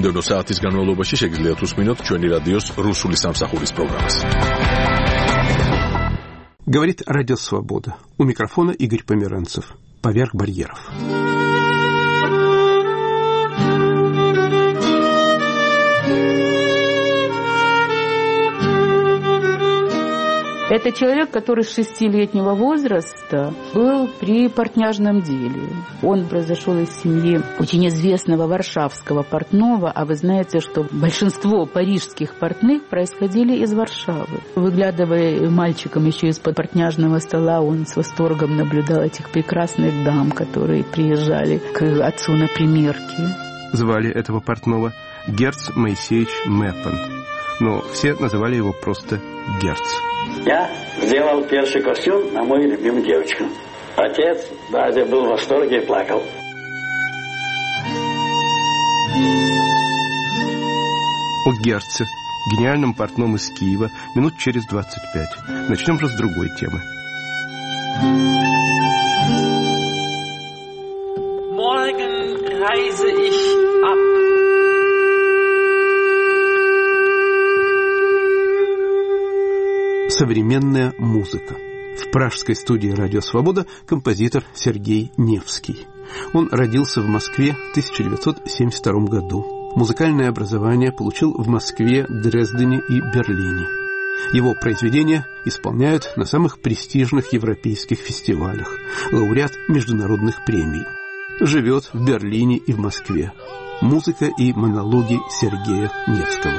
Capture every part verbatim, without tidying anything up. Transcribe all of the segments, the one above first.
მომდევნო საათის განმავლობაში შეგიძლიათ უსმინოთ ჩვენი რადიოს რუსული სამსახურის პროგრამას. Говорит Радио Свобода. У микрофона Игорь Померанцев. Поверх барьеров. Это человек, который с шестилетнего возраста был при портняжном деле. Он произошел из семьи очень известного варшавского портного, а вы знаете, что большинство парижских портных происходили из Варшавы. Выглядывая мальчиком еще из-под портняжного стола, он с восторгом наблюдал этих прекрасных дам, которые приезжали к отцу на примерки. Звали этого портного Герц Моисеевич Меппен, но все называли его просто Герц. Я сделал первый костюм на мою любимую девочку. Отец даже был в восторге и плакал. О Герце, гениальном портном из Киева, минут через двадцать пять. Начнем же с другой темы. Morgen reise ich ab. Современная музыка. В пражской студии «Радио Свобода» композитор Сергей Невский. Он родился в Москве в тысяча девятьсот семьдесят втором году. Музыкальное образование получил в Москве, Дрездене и Берлине. Его произведения исполняют на самых престижных европейских фестивалях. Лауреат международных премий. Живет в Берлине и в Москве. Музыка и монологи Сергея Невского.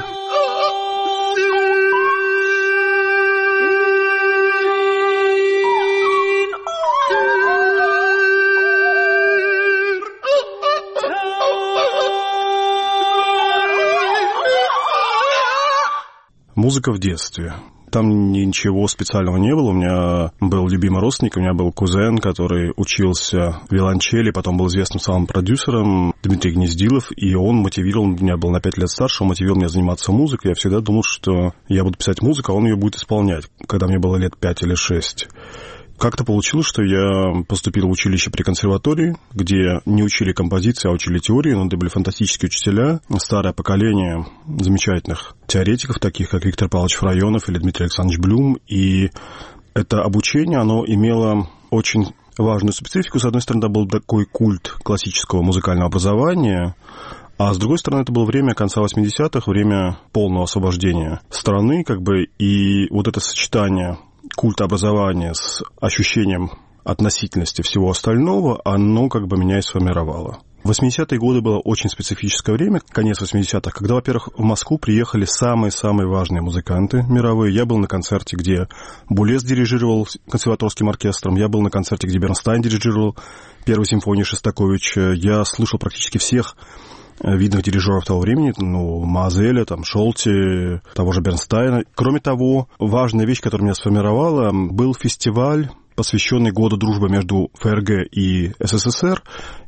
Музыка в детстве. Там ничего специального не было. У меня был любимый родственник, у меня был кузен, который учился в виолончели, потом был известным самым продюсером, Дмитрий Гнездилов, и он мотивировал, меня был на пять лет старше, он мотивировал меня заниматься музыкой. Я всегда думал, что я буду писать музыку, а он ее будет исполнять, когда мне было лет пять или шесть. Как-то получилось, что я поступил в училище при консерватории, где не учили композиции, а учили теории, но это были фантастические учителя, старое поколение замечательных теоретиков, таких как Виктор Павлович Фрайонов или Дмитрий Александрович Блюм. И это обучение, оно имело очень важную специфику. С одной стороны, это был такой культ классического музыкального образования, а с другой стороны, это было время конца восьмидесятых, время полного освобождения страны, как бы, и вот это сочетание культа образования с ощущением относительности всего остального, оно как бы меня и сформировало. восьмидесятые годы было очень специфическое время, конец восьмидесятых, когда, во-первых, в Москву приехали самые-самые важные музыканты мировые. Я был на концерте, где Булес дирижировал консерваторским оркестром, я был на концерте, где Бернстайн дирижировал первой симфонии Шостаковича, я слушал практически всех видных дирижеров того времени, ну, Мазеля, там, Шолти, того же Бернстайна. Кроме того, важная вещь, которая меня сформировала, был фестиваль, посвященный году дружбы между ФРГ и СССР,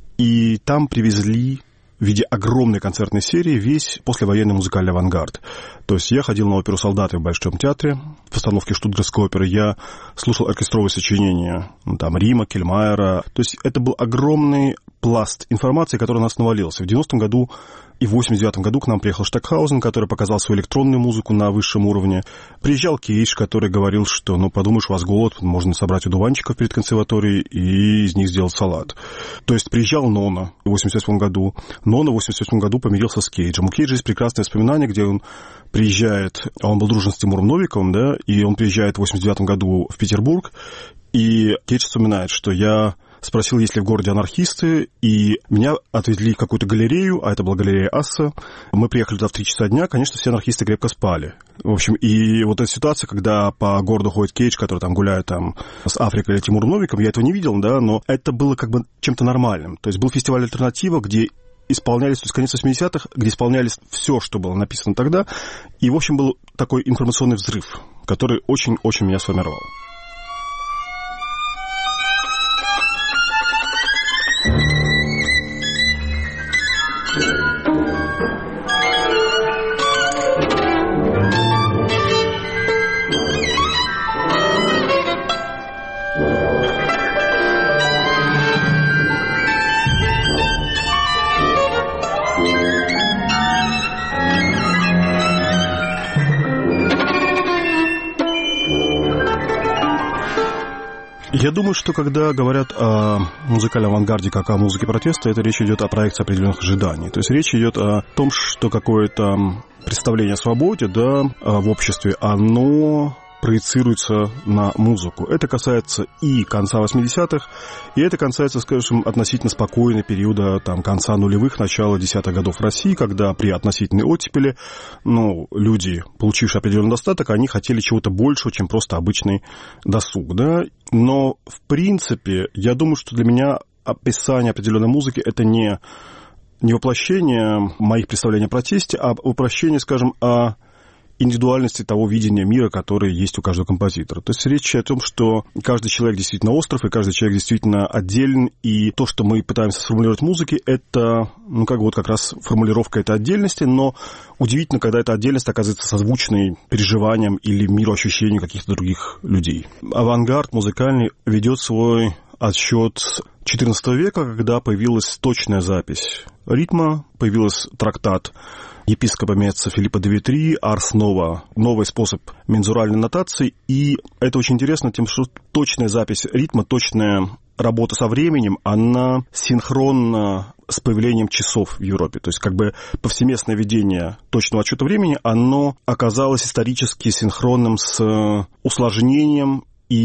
и там привезли в виде огромной концертной серии весь послевоенный музыкальный авангард. То есть я ходил на оперу «Солдаты» в Большом театре, в постановке Штутгарской оперы, я слушал оркестровые сочинения, ну, там, Рима, Кельмайера. То есть это был огромный пласт информации, который на нас навалился. В девяностом году и в восемьдесят девятом году к нам приехал Штокхаузен, который показал свою электронную музыку на высшем уровне. Приезжал Кейдж, который говорил, что, ну, подумаешь, у вас голод, можно собрать одуванчиков перед консерваторией и из них сделать салат. То есть приезжал Нона в восемьдесят восьмом году. Нона в восемьдесят восьмом году помирился с Кейджем. У Кейджа есть прекрасное воспоминание, где он приезжает, он был дружен с Тимуром Новиковым, да, и он приезжает в восемьдесят девятом году в Петербург, и Кейдж вспоминает, что я спросил, есть ли в городе анархисты, и меня отвезли в какую-то галерею, а это была галерея Асса. Мы приехали туда в три часа дня, конечно, все анархисты крепко спали. В общем, и вот эта ситуация, когда по городу ходит Кейдж, который там гуляет там с Африкой или Тимуром Новиком, я этого не видел, да, но это было как бы чем-то нормальным. То есть был фестиваль «Альтернатива», где исполнялись, то есть конец восьмидесятых, где исполнялись все, что было написано тогда, и, в общем, был такой информационный взрыв, который очень-очень меня сформировал. Я думаю, что когда говорят о музыкальном авангарде как о музыке протеста, это речь идет о проекции определенных ожиданий. То есть речь идет о том, что какое-то представление о свободе, да, в обществе, оно проецируется на музыку. Это касается и конца восьмидесятых, и это касается, скажем, относительно спокойного периода там, конца нулевых, начала десятых годов в России, когда при относительной оттепели ну, люди, получившие определенный достаток, они хотели чего-то большего, чем просто обычный досуг. Да? Но, в принципе, я думаю, что для меня описание определенной музыки – это не, не воплощение моих представлений о протесте, а воплощение, скажем, о индивидуальности того видения мира, которое есть у каждого композитора. То есть речь о том, что каждый человек действительно остров, и каждый человек действительно отделен, и то, что мы пытаемся сформулировать в музыке, это, ну, как вот как раз формулировка этой отдельности, но удивительно, когда эта отдельность оказывается созвучной переживаниям или мироощущению каких-то других людей. Авангард музыкальный ведет свой отсчет с четырнадцатого века, когда появилась точная запись ритма, появился трактат епископа Меца Филиппа де Витри, Арс Нова, новый способ мензуральной нотации, и это очень интересно тем, что точная запись ритма, точная работа со временем, она синхронна с появлением часов в Европе. То есть как бы повсеместное ведение точного отсчета времени, оно оказалось исторически синхронным с усложнением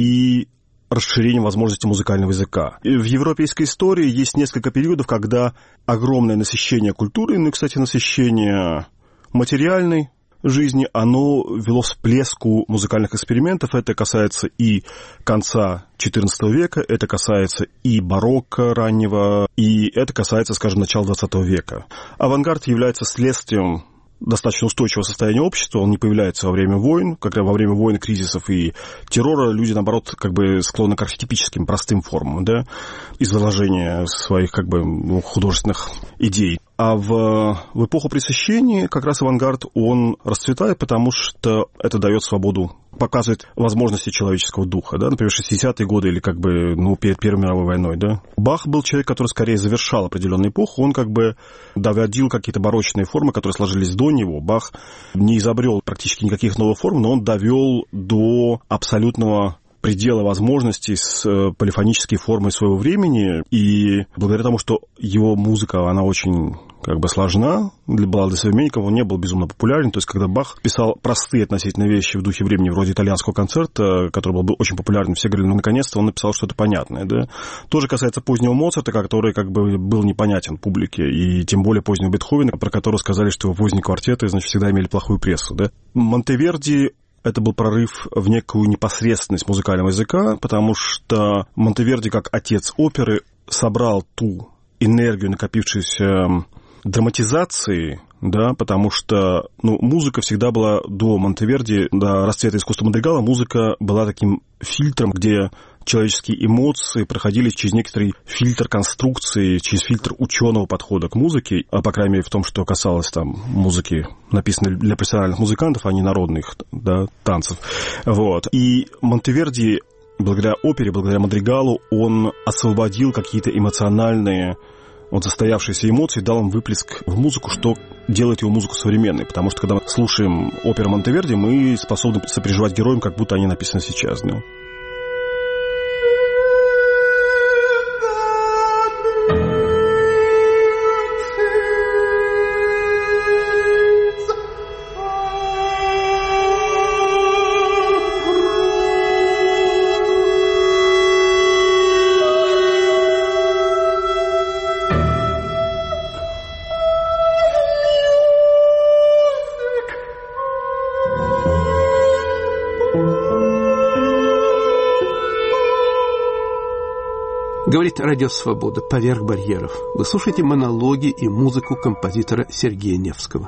и расширением возможностей музыкального языка. И в европейской истории есть несколько периодов, когда огромное насыщение культуры, ну и, кстати, насыщение материальной жизни, оно вело к всплеску музыкальных экспериментов. Это касается и конца четырнадцатого века, это касается и барокко раннего, и это касается, скажем, начала двадцатого века. Авангард является следствием достаточно устойчивого состояния общества, он не появляется во время войн, когда во время войн, кризисов и террора люди, наоборот, как бы склонны к архетипическим, простым формам, да, изложения своих, как бы, художественных идей. А в, в эпоху Пресыщения как раз авангард, он расцветает, потому что это дает свободу, показывает возможности человеческого духа, да, например, шестидесятые годы или как бы, ну, перед Первой мировой войной, да. Бах был человек, который скорее завершал определенную эпоху, он как бы доводил какие-то барочные формы, которые сложились до него. Бах не изобрел практически никаких новых форм, но он довел до абсолютного предела возможностей с полифонической формой своего времени, и благодаря тому, что его музыка, она очень как бы сложна для баллады современников, он не был безумно популярен. То есть, когда Бах писал простые относительно вещи в духе времени, вроде итальянского концерта, который был очень популярен, все говорили, ну, наконец-то он написал что-то понятное, да. Тоже касается позднего Моцарта, который как бы был непонятен публике, и тем более позднего Бетховена, про которого сказали, что его поздние квартеты, значит, всегда имели плохую прессу, да. Монтеверди это был прорыв в некую непосредственность музыкального языка, потому что Монтеверди, как отец оперы, собрал ту энергию, накопившуюся драматизации, да, потому что, ну, музыка всегда была до Монтеверди, до расцвета искусства мадригала, музыка была таким фильтром, где человеческие эмоции проходили через некоторый фильтр конструкции, через фильтр ученого подхода к музыке, а по крайней мере в том, что касалось там музыки, написанной для профессиональных музыкантов, а не народных, да, танцев. Вот. И Монтеверди, благодаря опере, благодаря мадригалу, он освободил какие-то эмоциональные, вот застоявшиеся эмоции, дал им выплеск в музыку, что делает его музыку современной. Потому что, когда мы слушаем оперу Монтеверди, мы способны сопереживать героям, как будто они написаны сейчас, да. Говорит Радио Свобода, поверх барьеров. Вы слушаете монологи и музыку композитора Сергея Невского.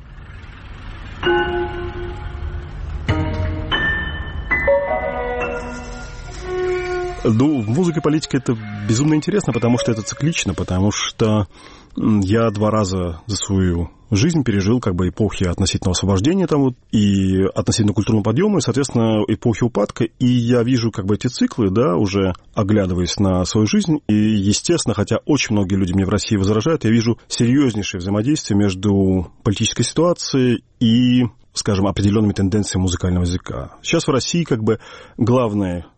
Ну, музыка и политика — это безумно интересно, потому что это циклично, потому что я два раза за свою жизнь пережил как бы эпохи относительного освобождения там вот, и относительно культурного подъема, и, соответственно, эпохи упадка. И я вижу как бы эти циклы, да, уже оглядываясь на свою жизнь. И, естественно, хотя очень многие люди мне в России возражают, я вижу серьезнейшее взаимодействие между политической ситуацией и, скажем, определенными тенденциями музыкального языка. Сейчас в России как бы главное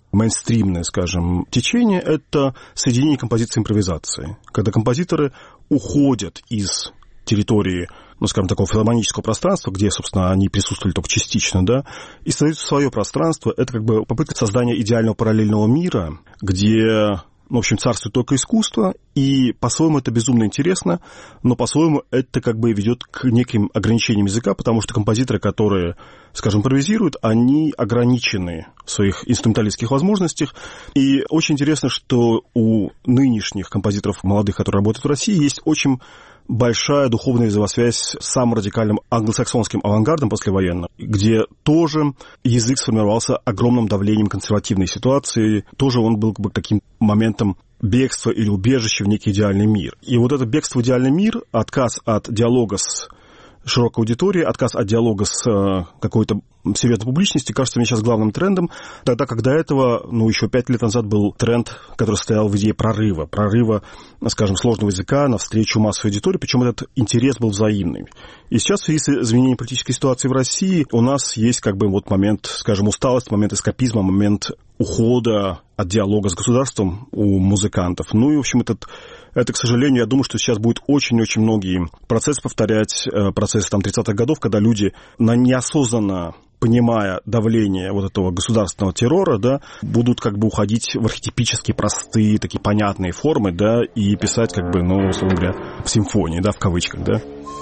мейнстримное, скажем, течение — это соединение композиции и импровизации. Когда композиторы уходят из территории, ну, скажем, такого филармонического пространства, где, собственно, они присутствовали только частично, да, и создают свое пространство. Это как бы попытка создания идеального параллельного мира, где, ну, в общем, царствует только искусство, и по-своему это безумно интересно, но по-своему это как бы ведет к неким ограничениям языка, потому что композиторы, которые, скажем, импровизируют, они ограничены в своих инструменталистских возможностях. И очень интересно, что у нынешних композиторов молодых, которые работают в России, есть очень большая духовная взаимосвязь с самым радикальным англосаксонским авангардом послевоенным, где тоже язык сформировался огромным давлением консервативной ситуации. Тоже он был как бы таким моментом бегства или убежища в некий идеальный мир. И вот это бегство в идеальный мир, отказ от диалога с широкой аудиторией, отказ от диалога с э, какой-то серьезной публичности, кажется мне сейчас главным трендом, тогда как до этого, ну, еще пять лет назад был тренд, который стоял в идее прорыва, прорыва, скажем, сложного языка навстречу массовой аудитории, причем этот интерес был взаимный. И сейчас в связи с изменением политической ситуации в России у нас есть как бы вот момент, скажем, усталости, момент эскапизма, момент ухода от диалога с государством у музыкантов. Ну и, в общем, этот, это, к сожалению, я думаю, что сейчас будет очень-очень многие процессы повторять, процессы там тридцатых годов, когда люди на неосознанно понимая давление вот этого государственного террора, да, будут как бы уходить в архетипические, простые, такие понятные формы, да, и писать как бы, ну, условно говоря, в симфонии, да, в кавычках, да.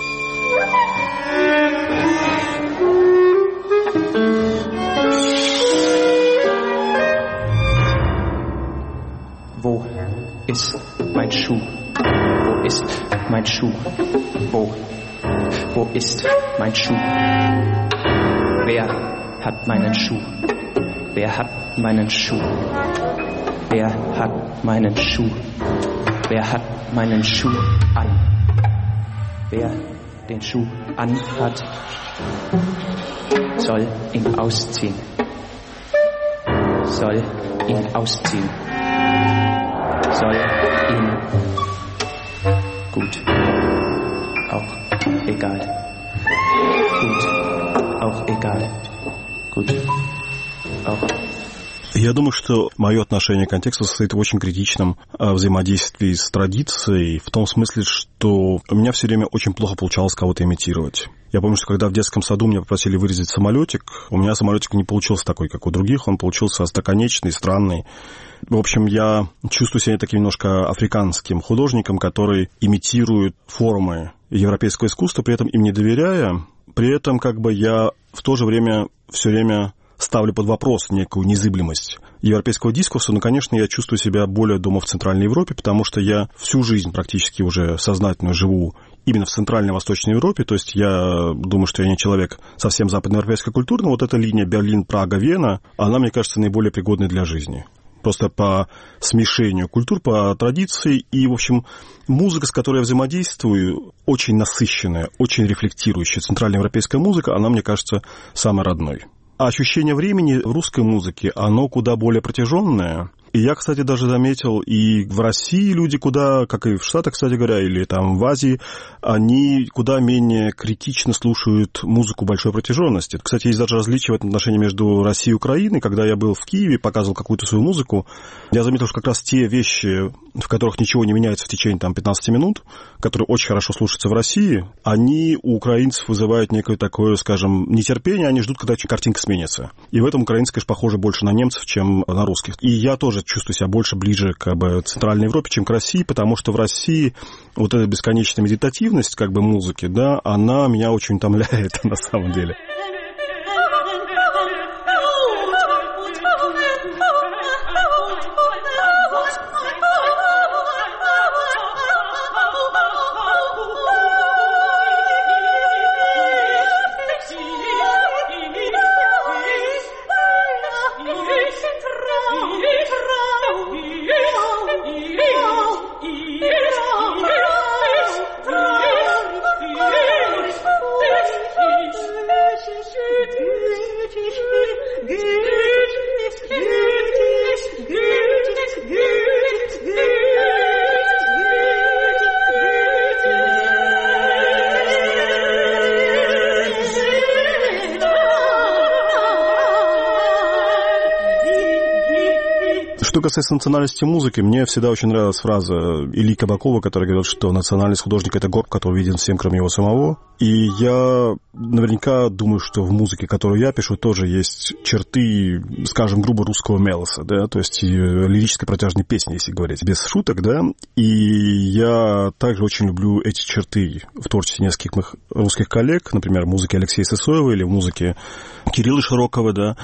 Wo ist mein Schuh? Wo ist mein Schuh? Wo? Wo ist mein Schuh? Wer hat meinen Schuh? Wer hat meinen Schuh? Wer hat meinen Schuh? Wer hat meinen Schuh an? Wer den Schuh anhat, soll ihn ausziehen. Soll ihn ausziehen. Soll ihn gut, auch egal. Gut, auch egal. Gut, auch. Я думаю, что мое отношение к контексту состоит в очень критичном взаимодействии с традицией, в том смысле, что у меня все время очень плохо получалось кого-то имитировать. Я помню, что когда в детском саду меня попросили вырезать самолетик, у меня самолетик не получился такой, как у других, он получился остроконечный, странный. В общем, я чувствую себя таким немножко африканским художником, который имитирует формы европейского искусства, при этом им не доверяя. При этом как бы я в то же время все время ставлю под вопрос некую незыблемость европейского дискурса, но, конечно, я чувствую себя более дома в Центральной Европе, потому что я всю жизнь практически уже сознательно живу именно в Центральной и Восточной Европе, то есть я думаю, что я не человек совсем западноевропейской культуры, но вот эта линия Берлин, Прага, Вена, она, мне кажется, наиболее пригодной для жизни. Просто по смешению культур, по традиции. И, в общем, музыка, с которой я взаимодействую, очень насыщенная, очень рефлектирующая центральноевропейская музыка, она, мне кажется, самой родной. А ощущение времени в русской музыке, оно куда более протяженное. И я, кстати, даже заметил, и в России люди куда, как и в Штатах, кстати говоря, или там в Азии, они куда менее критично слушают музыку большой протяженности. Кстати, есть даже различия в этом отношении между Россией и Украиной. Когда я был в Киеве, показывал какую-то свою музыку, я заметил, что как раз те вещи, в которых ничего не меняется в течение там, пятнадцати минут, которые очень хорошо слушаются в России, они у украинцев вызывают некое такое, скажем, нетерпение, они ждут, когда картинка сменится. И в этом украинцы, конечно, похожи больше на немцев, чем на русских. И я тоже чувствую себя больше ближе к как бы, Центральной Европе, чем к России, потому что в России вот эта бесконечная медитативность как бы музыки, да, она меня очень утомляет на самом деле. касается национальности музыки, мне всегда очень нравилась фраза Ильи Кабакова, который говорит, что национальность художника — это горб, который виден всем, кроме его самого. И я наверняка думаю, что в музыке, которую я пишу, тоже есть черты, скажем, грубо русского мелоса, да, то есть лирической протяжной песни, если говорить, без шуток, да. И я также очень люблю эти черты в творчестве нескольких моих русских коллег, например, в музыке Алексея Сысоева или в музыке Кирилла Широкова, да.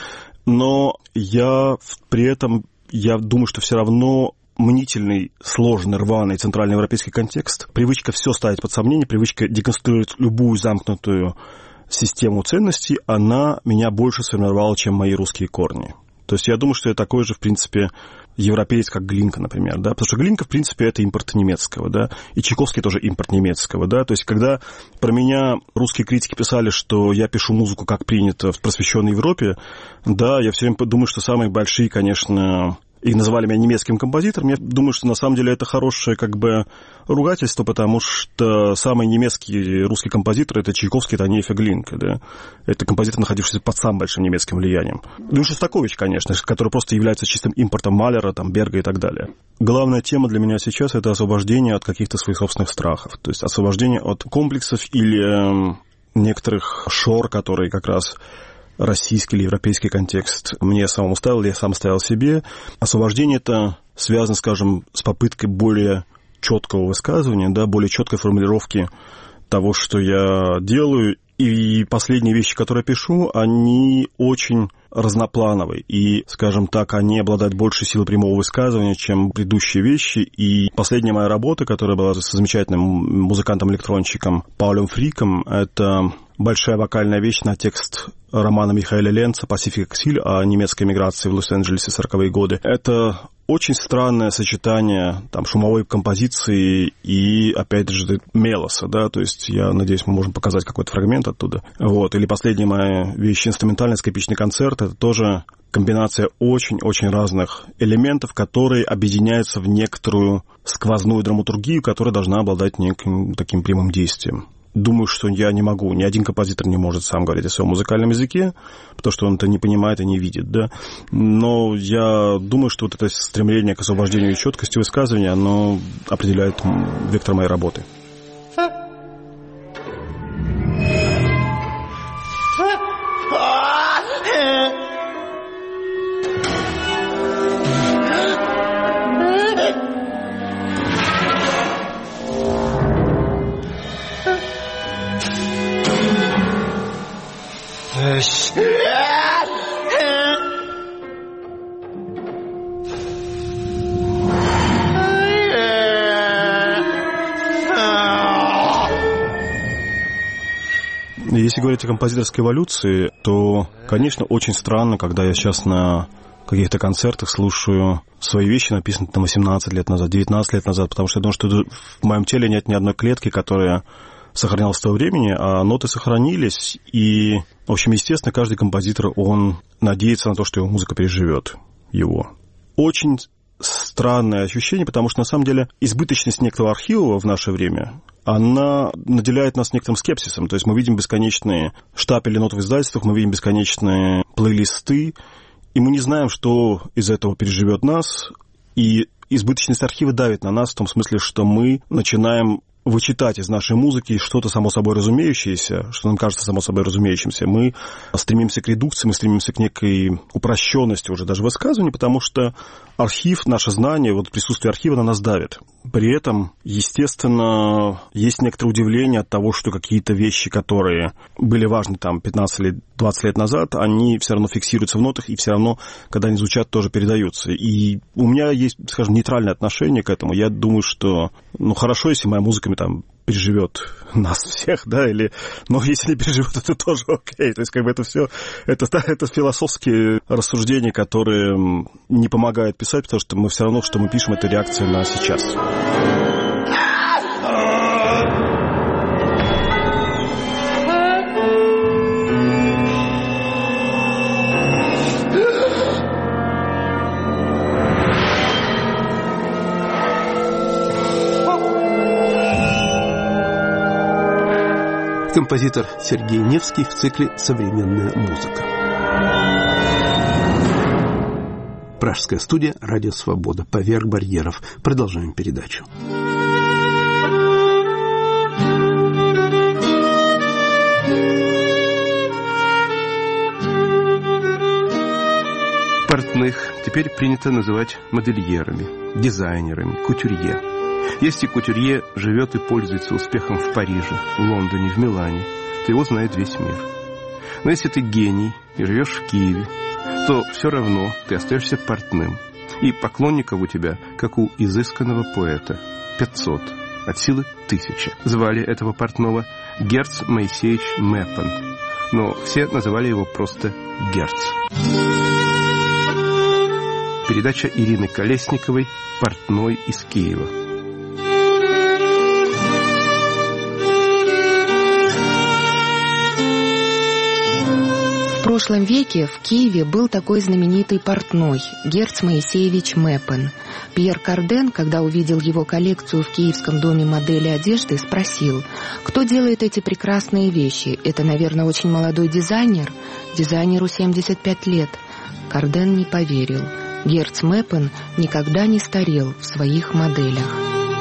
Но я при этом, я думаю, что все равно мнительный, сложный, рваный центральноевропейский контекст, привычка все ставить под сомнение, привычка деконструировать любую замкнутую систему ценностей, она меня больше сформировала, чем мои русские корни. То есть я думаю, что я такой же, в принципе, европеец, как Глинка, например, да, потому что Глинка, в принципе, это импорт немецкого, да, и Чайковский тоже импорт немецкого, да, то есть когда про меня русские критики писали, что я пишу музыку, как принято в просвещенной Европе, да, я все время думаю, что самые большие, конечно, и называли меня немецким композитором, я думаю, что на самом деле это хорошее как бы ругательство, потому что самый немецкий русский композитор — это Чайковский, это Анейф и Глинка, да. Это композитор, находившийся под самым большим немецким влиянием. Ну и Шостакович, конечно, который просто является чистым импортом Малера, там, Берга и так далее. Главная тема для меня сейчас — это освобождение от каких-то своих собственных страхов, то есть освобождение от комплексов или некоторых шор, которые как раз российский или европейский контекст мне самому ставил, я сам ставил себе. Освобождение это связано, скажем, с попыткой более четкого высказывания, да, более четкой формулировки того, что я делаю. И последние вещи, которые я пишу, они очень разноплановые. И, скажем так, они обладают большей силой прямого высказывания, чем предыдущие вещи. И последняя моя работа, которая была с замечательным музыкантом-электронщиком Паулем Фриком, это большая вокальная вещь на текст романа Михаэля Ленца «Pacific Exile» о немецкой миграции в Лос-Анджелесе в сороковые годы. Это очень странное сочетание там, шумовой композиции и, опять же, мелоса, да, то есть я надеюсь, мы можем показать какой-то фрагмент оттуда. Вот. Или последняя моя вещь, инструментальный скрипичный концерт, это тоже комбинация очень-очень разных элементов, которые объединяются в некоторую сквозную драматургию, которая должна обладать неким таким прямым действием. Думаю, что я не могу, ни один композитор не может сам говорить о своем музыкальном языке, потому что он это не понимает и не видит, да. Но я думаю, что вот это стремление к освобождению и четкости высказывания, оно определяет вектор моей работы. Если говорить о композиторской эволюции, то, конечно, очень странно, когда я сейчас на каких-то концертах слушаю свои вещи, написанные там восемнадцать лет назад, девятнадцать лет назад, потому что я думаю, что в моем теле нет ни одной клетки, которая сохранялась с того времени, а ноты сохранились, и, в общем, естественно, каждый композитор, он надеется на то, что его музыка переживет его. Очень странное ощущение, потому что, на самом деле, избыточность некоторого архива в наше время, она наделяет нас некоторым скепсисом. То есть мы видим бесконечные штапели нот в издательствах, мы видим бесконечные плейлисты, и мы не знаем, что из этого переживет нас, и избыточность архива давит на нас в том смысле, что мы начинаем вычитать из нашей музыки что-то само собой разумеющееся, что нам кажется само собой разумеющимся. Мы стремимся к редукции, мы стремимся к некой упрощенности уже даже высказывания, потому что архив, наше знание, вот присутствие архива на нас давит. При этом, естественно, есть некоторое удивление от того, что какие-то вещи, которые были важны там пятнадцать лет, двадцать лет назад, они все равно фиксируются в нотах и все равно, когда они звучат, тоже передаются. И у меня есть, скажем, нейтральное отношение к этому. Я думаю, что, ну, хорошо, если моя музыка там переживет нас всех, да, или, но если не переживет, это тоже окей. То есть, как бы это все, это, это философские рассуждения, которые не помогают писать, потому что мы все равно, что мы пишем, это реакция на сейчас. Композитор Сергей Невский в цикле «Современная музыка». Пражская студия «Радио Свобода». Поверх барьеров. Продолжаем передачу. Портных теперь принято называть модельерами, дизайнерами, кутюрье. Если кутюрье живет и пользуется успехом в Париже, в Лондоне, в Милане, то его знает весь мир. Но если ты гений и живешь в Киеве, то все равно ты остаешься портным. И поклонников у тебя, как у изысканного поэта, пятьсот, от силы тысяча. Звали этого портного Герц Моисеевич Мэппен, но все называли его просто Герц. Передача Ирины Колесниковой «Портной из Киева». В прошлом веке в Киеве был такой знаменитый портной Герц Моисеевич Мэппен. Пьер Карден, когда увидел его коллекцию в Киевском доме модели одежды, спросил: кто делает эти прекрасные вещи? Это, наверное, очень молодой дизайнер. Дизайнеру семьдесят пять лет. Карден не поверил. Герц Мэппен никогда не старел в своих моделях.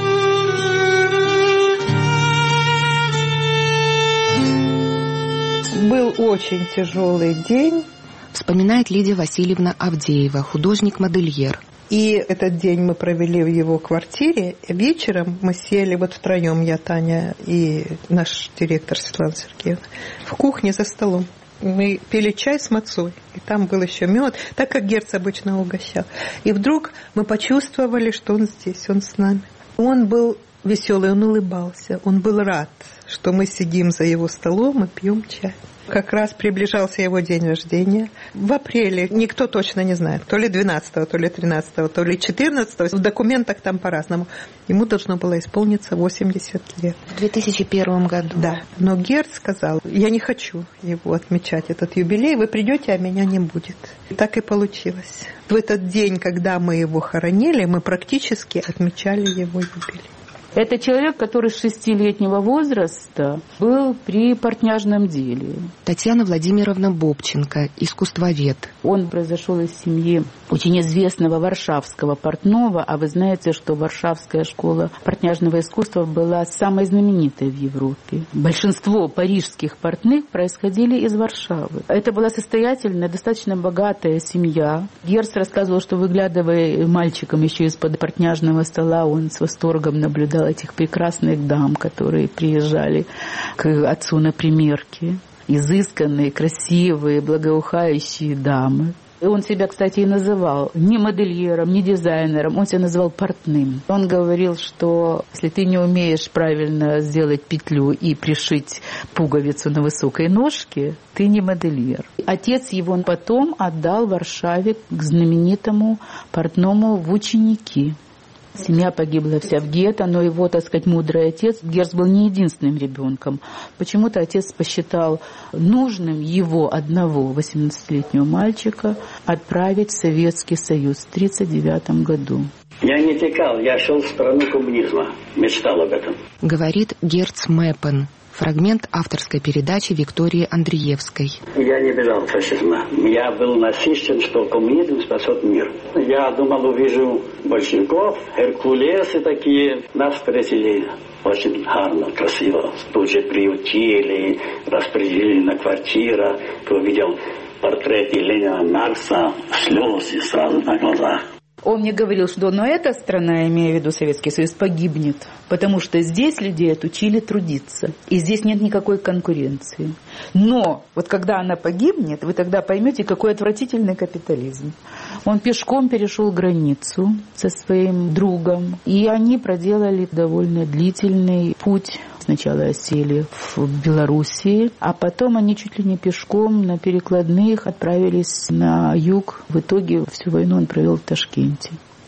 Был очень тяжелый день, вспоминает Лидия Васильевна Авдеева, художник-модельер. И этот день мы провели в его квартире. Вечером мы сели вот втроем, я, Таня и наш директор Светлана Сергеевна, в кухне за столом. Мы пили чай с мацой, и там был еще мед, так как Герц обычно угощал. И вдруг мы почувствовали, что он здесь, он с нами. Он был веселый, он улыбался, он был рад, что мы сидим за его столом и пьем чай. Как раз приближался его день рождения. В апреле, никто точно не знает, то ли двенадцатого, то ли тринадцатого, то ли четырнадцатого. В документах там по-разному. Ему должно было исполниться восемьдесят лет. В две тысячи первом году. Да. Но Герц сказал: я не хочу его отмечать, этот юбилей. Вы придете, а меня не будет. И так и получилось. В этот день, когда мы его хоронили, мы практически отмечали его юбилей. Это человек, который с шестилетнего возраста был при портняжном деле. Татьяна Владимировна Бобченко, искусствовед. Он произошел из семьи очень известного варшавского портного, а вы знаете, что Варшавская школа портняжного искусства была самой знаменитой в Европе. Большинство парижских портных происходили из Варшавы. Это была состоятельная, достаточно богатая семья. Герц рассказывал, что, выглядывая мальчиком еще из-под портняжного стола, он с восторгом наблюдал этих прекрасных дам, которые приезжали к отцу на примерки. Изысканные, красивые, благоухающие дамы. И он себя, кстати, и называл не модельером, не дизайнером, он себя называл портным. Он говорил, что если ты не умеешь правильно сделать петлю и пришить пуговицу на высокой ножке, ты не модельер. Отец его потом отдал Варшаве к знаменитому портному в ученики. Семья погибла вся в гетто, но его, так сказать, мудрый отец, Герц был не единственным ребенком. Почему-то отец посчитал нужным его одного восемнадцатилетнего мальчика отправить в Советский Союз в тридцать девятом году. Я не текал, я шел в страну коммунизма, мечтал об этом. Говорит Герц Мэппен. Фрагмент авторской передачи Виктории Андреевской. Я не бежал от фашизма. Я был насыщен, что коммунизм спасет мир. Я думал, увижу большевиков, Геркулесы такие. Нас встретили очень гарно, красиво. Тут же приютили, распределили на квартиру. Увидел портреты Ленина, Маркса, слезы сразу на глазах. Он мне говорил, что но эта страна, имея в виду Советский Союз, погибнет, потому что здесь людей отучили трудиться, и здесь нет никакой конкуренции. Но вот когда она погибнет, вы тогда поймете, какой отвратительный капитализм. Он пешком перешел границу со своим другом, и они проделали довольно длительный путь. Сначала осели в Белоруссии, а потом они чуть ли не пешком на перекладных отправились на юг. В итоге всю войну он провел в Ташкенте.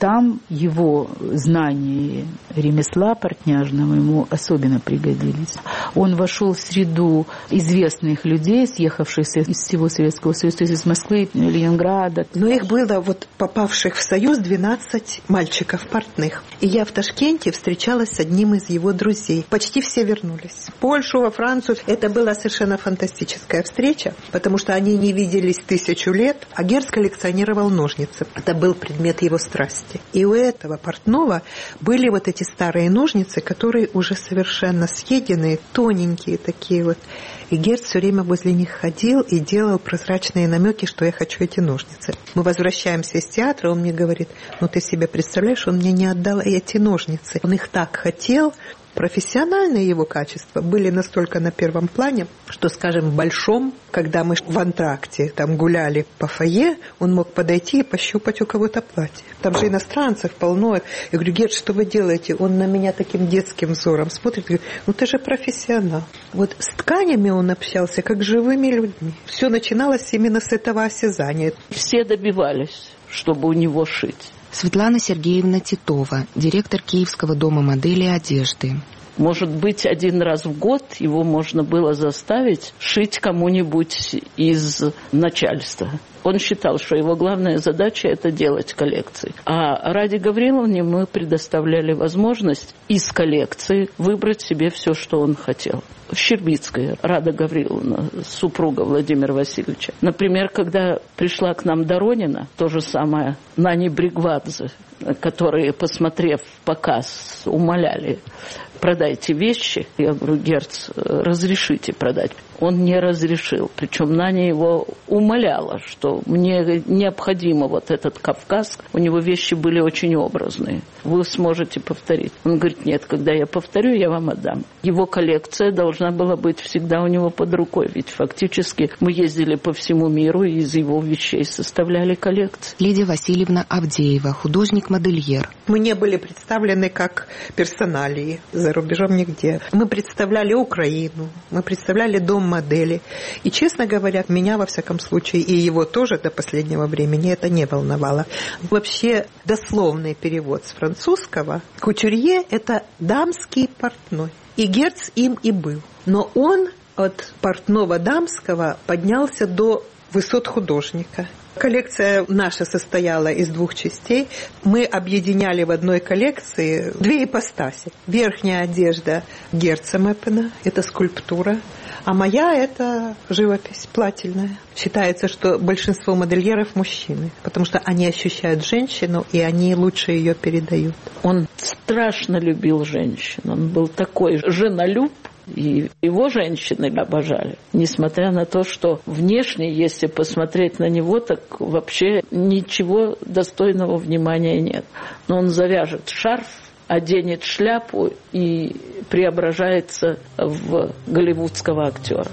там его знания ремесла портняжного ему особенно пригодились. Он вошел в среду известных людей, съехавшихся из всего Советского Союза, из Москвы, Ленинграда. Но их было, вот попавших в Союз, двенадцать мальчиков портных. И я в Ташкенте встречалась с одним из его друзей. Почти все вернулись. В Польшу, во Францию. Это была совершенно фантастическая встреча, потому что они не виделись тысячу лет, а Герц коллекционировал ножницы. Это был предмет его страсти. И у этого портного были вот эти старые ножницы, которые уже совершенно съеденные, тоненькие такие вот. И Герц все время возле них ходил и делал прозрачные намеки, что я хочу эти ножницы. Мы возвращаемся из театра, он мне говорит: ну ты себе представляешь, он мне не отдал эти ножницы. Он их так хотел. Профессиональные его качества были настолько на первом плане, что, скажем, в Большом, когда мы в антракте там гуляли по фойе, он мог подойти и пощупать у кого-то платье. Там же иностранцев полно. Я говорю: Герц, что вы делаете? Он на меня таким детским взором смотрит и говорит: ну ты же профессионал. Вот с тканями он общался, как с живыми людьми. Все начиналось именно с этого осязания. Все добивались, чтобы у него шить. Светлана Сергеевна Титова, директор Киевского дома модели одежды. Может быть, один раз в год его можно было заставить шить кому-нибудь из начальства. Он считал, что его главная задача – это делать коллекции. А Раде Гавриловне мы предоставляли возможность из коллекции выбрать себе все, что он хотел. Щербицкая Рада Гавриловна, супруга Владимира Васильевича. Например, когда пришла к нам Доронина, то же самое Нани Бригвадзе, которые, посмотрев показ, умоляли: продайте вещи. Я говорю: Герц, разрешите продать. Он не разрешил. Причем Наня его умоляла, что мне необходимо вот этот Кавказ. У него вещи были очень образные. Вы сможете повторить. Он говорит: нет, когда я повторю, я вам отдам. Его коллекция должна была быть всегда у него под рукой. Ведь фактически мы ездили по всему миру и из его вещей составляли коллекции. Лидия Васильевна Авдеева, художник-модельер. Мы не были представлены как персоналии за рубежом нигде. Мы представляли Украину, мы представляли дом модели. И, честно говоря, меня, во всяком случае, и его тоже до последнего времени это не волновало. Вообще, дословный перевод с французского «кутюрье» – это дамский портной. И Герц им и был. Но он от портного дамского поднялся до высот художника. Коллекция наша состояла из двух частей. Мы объединяли в одной коллекции две ипостаси. Верхняя одежда Герца Меппена – это скульптура, а моя – это живопись плательная. Считается, что большинство модельеров – мужчины, потому что они ощущают женщину, и они лучше ее передают. Он страшно любил женщин. Он был такой женолюб. И его женщины обожали. Несмотря на то, что внешне, если посмотреть на него, так вообще ничего достойного внимания нет. Но он завяжет шарф, оденет шляпу и преображается в голливудского актера.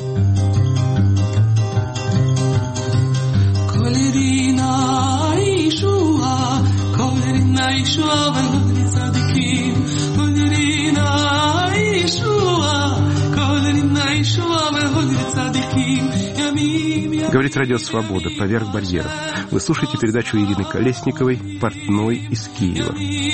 Говорит Радио Свобода, поверх барьеров. Вы слушаете передачу Ирины Колесниковой «Портной из Киева».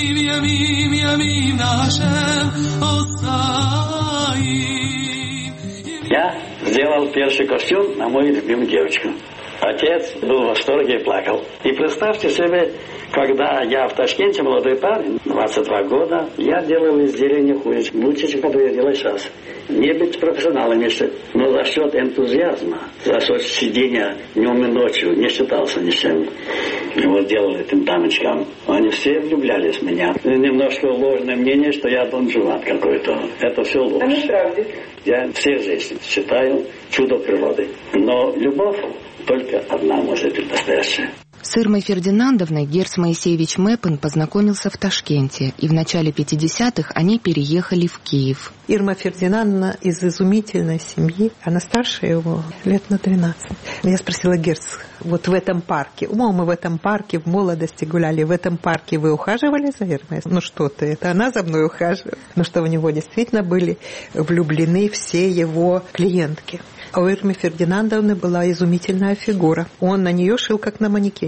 Я сделал первый костюм на мою любимую девочку. Отец был в восторге и плакал. И представьте себе, когда я в Ташкенте, молодой парень, двадцать два года, я делал изделия хуже, лучше, чем когда я делаю сейчас. Не быть профессионалом еще, но за счет энтузиазма, за счет сидения днем и ночью, не считался ни с чем. И вот делал этим дамочкам. Они все влюблялись в меня. Немножко ложное мнение, что я Дон Жуан какой-то. Это все ложь. А не правда? Я всех женщин считаю чудо природы. Но любовь только одна может быть настоящая. С Ирмой Фердинандовной Герц Моисеевич Меппен познакомился в Ташкенте, и в начале пятидесятых они переехали в Киев. Ирма Фердинандовна из изумительной семьи, она старше его лет на тринадцать. Я спросила: Герц, вот в этом парке, о, мы в этом парке в молодости гуляли, в этом парке вы ухаживали за Ирмой? Ну что ты, это она за мной ухаживала. Ну что, в него действительно были влюблены все его клиентки. А у Ирмы Фердинандовны была изумительная фигура. Он на нее шил, как на манекенщицу.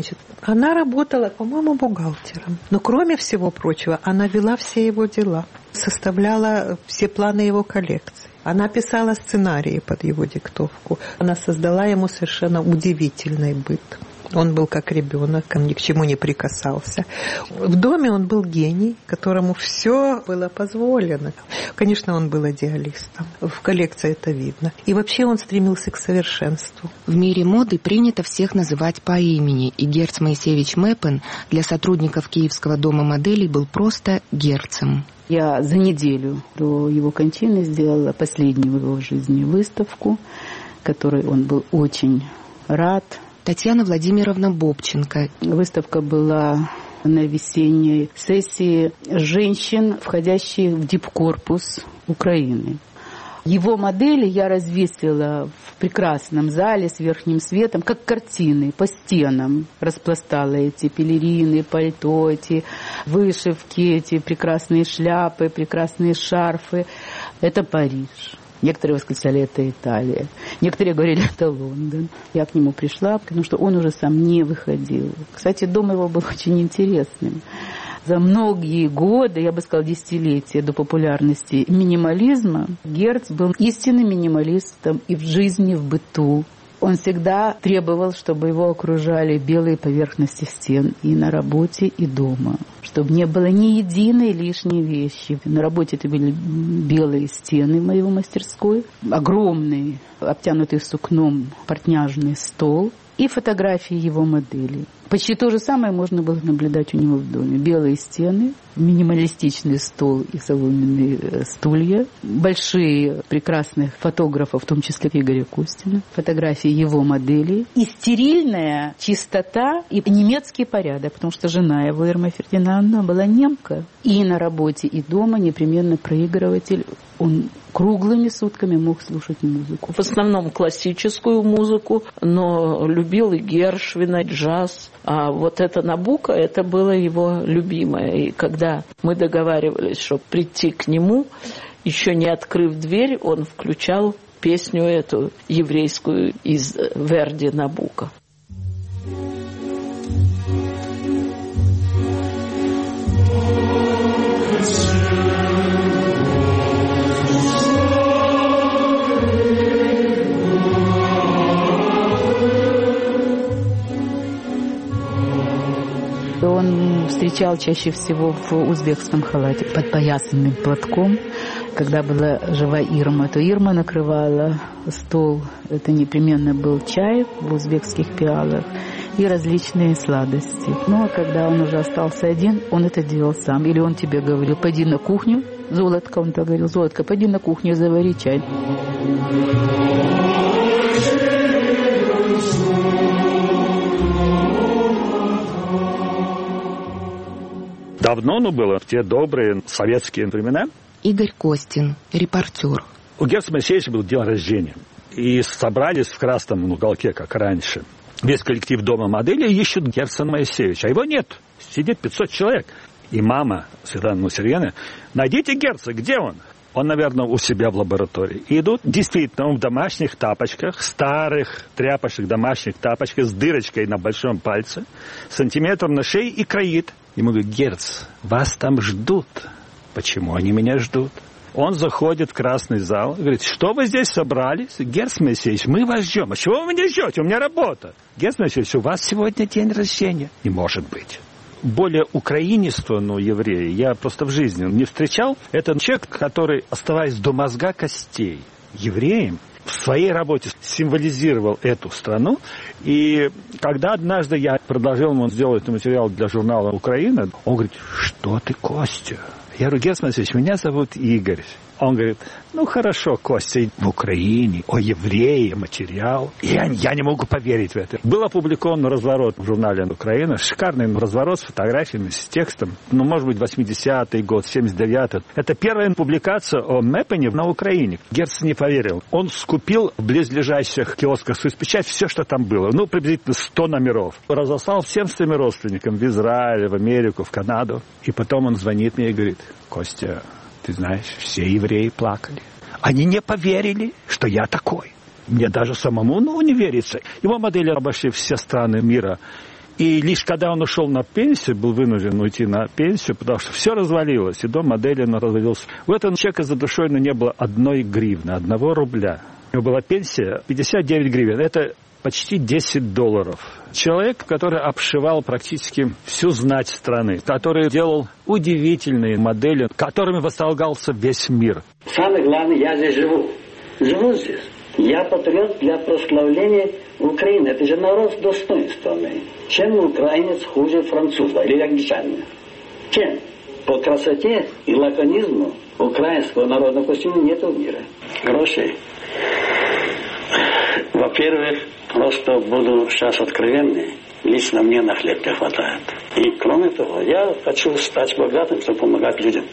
Значит, она работала, по-моему, бухгалтером. Но кроме всего прочего, она вела все его дела, составляла все планы его коллекции. Она писала сценарии под его диктовку. Она создала ему совершенно удивительный быт. Он был как ребенок, он ни к чему не прикасался. В доме он был гений, которому все было позволено. Конечно, он был идеалистом. В коллекции это видно. И вообще он стремился к совершенству. В мире моды принято всех называть по имени, и Герц Моисеевич Мэппен для сотрудников Киевского дома моделей был просто Герцем. Я за неделю до его кончины сделала последнюю в его жизни выставку, которой он был очень рад. Татьяна Владимировна Бобченко. Выставка была на весенней сессии женщин, входящих в дипкорпус Украины. Его модели я развесила в прекрасном зале с верхним светом, как картины, по стенам. Распластала эти пелерины, пальто, эти вышивки, эти прекрасные шляпы, прекрасные шарфы. Это Париж. Некоторые восклицали, это Италия. Некоторые говорили, это Лондон. Я к нему пришла, потому что он уже сам не выходил. Кстати, дом его был очень интересным. За многие годы, я бы сказала, десятилетия до популярности минимализма, Герц был истинным минималистом и в жизни, и в быту. Он всегда требовал, чтобы его окружали белые поверхности стен и на работе, и дома. Чтобы не было ни единой лишней вещи. На работе это были белые стены в моей мастерской, огромный, обтянутый сукном портняжный стол и фотографии его моделей. Почти то же самое можно было наблюдать у него в доме. Белые стены, минималистичный стол и соломенные стулья, большие прекрасных фотографов, в том числе Игоря Костина, фотографии его моделей, и стерильная чистота и немецкий порядок, потому что жена его, Ирма Фердинандовна, была немка. И на работе, и дома непременно проигрыватель. Он круглыми сутками мог слушать музыку. В основном классическую музыку, но любил и Гершвина, и джаз. А вот это Набуко, это было его любимое. И когда мы договаривались, чтобы прийти к нему, еще не открыв дверь, он включал песню эту еврейскую из Верди Набуко. Он встречал чаще всего в узбекском халате под поясанным платком. Когда была жива Ирма, то Ирма накрывала стол. Это непременно был чай в узбекских пиалах и различные сладости. Ну, а когда он уже остался один, он это делал сам. Или он тебе говорил, пойди на кухню, Золотко, он так говорил, Золотко, пойди на кухню, завари чай. Давно, ну, было, в те добрые советские времена. Игорь Костин, репортер. У Герца Моисеевича был день рождения. И собрались в красном уголке, как раньше. Весь коллектив дома модели ищут Герца Моисеевича. А его нет. Сидит пятьсот человек. И мама Светлана Мусерьевна, найдите Герца, где он? Он, наверное, у себя в лаборатории. И идут действительно в домашних тапочках, старых тряпочных домашних тапочках с дырочкой на большом пальце, сантиметром на шее и кроит. Ему говорят, Герц, вас там ждут. Почему они меня ждут? Он заходит в красный зал, говорит, что вы здесь собрались? Герц Моисеевич, мы вас ждем. А чего вы меня ждете? У меня работа. Герц Моисеевич, у вас сегодня день рождения. Не может быть. Более украинистого, ну, еврея я просто в жизни не встречал. Это человек, который, оставаясь до мозга костей евреем, в своей работе символизировал эту страну. И когда однажды я предложил ему сделать материал для журнала «Украина», он говорит, что ты, Костя? Я говорю, Герц Моисеевич, меня зовут Игорь. Он говорит, ну хорошо, Костя, в Украине, о евреи, материал. Я, я не могу поверить в это. Был опубликован разворот в журнале «Украина». Шикарный разворот с фотографиями, с текстом. Ну, может быть, восьмидесятый год, семьдесят девятый. Это первая публикация о Мэппене на Украине. Герц не поверил. Он скупил в близлежащих киосках «Союзпечать» все, что там было. Ну, приблизительно сто номеров. Разослал всем своим родственникам в Израиль, в Америку, в Канаду. И потом он звонит мне и говорит, Костя, ты знаешь, все евреи плакали. Они не поверили, что я такой. Мне даже самому, ну, не верится. Его модели обошли все страны мира. И лишь когда он ушел на пенсию, был вынужден уйти на пенсию, потому что все развалилось, и дом модели развалился. У этого человека за душой не было одной гривны, одного рубля. У него была пенсия пятьдесят девять гривен. Это почти десять долларов. Человек, который обшивал практически всю знать страны, который делал удивительные модели, которыми восторгался весь мир. Самое главное, я здесь живу. Живу здесь. Я патриот для прославления Украины. Это же народ с достоинством. Чем украинец хуже француза или англичанина? Чем? По красоте и лаконизму украинского народного костюма нет в мире. Гроши. Во-первых, просто буду сейчас откровенный. Лично мне на хлеб не хватает. И кроме того, я хочу стать богатым, чтобы помогать людям.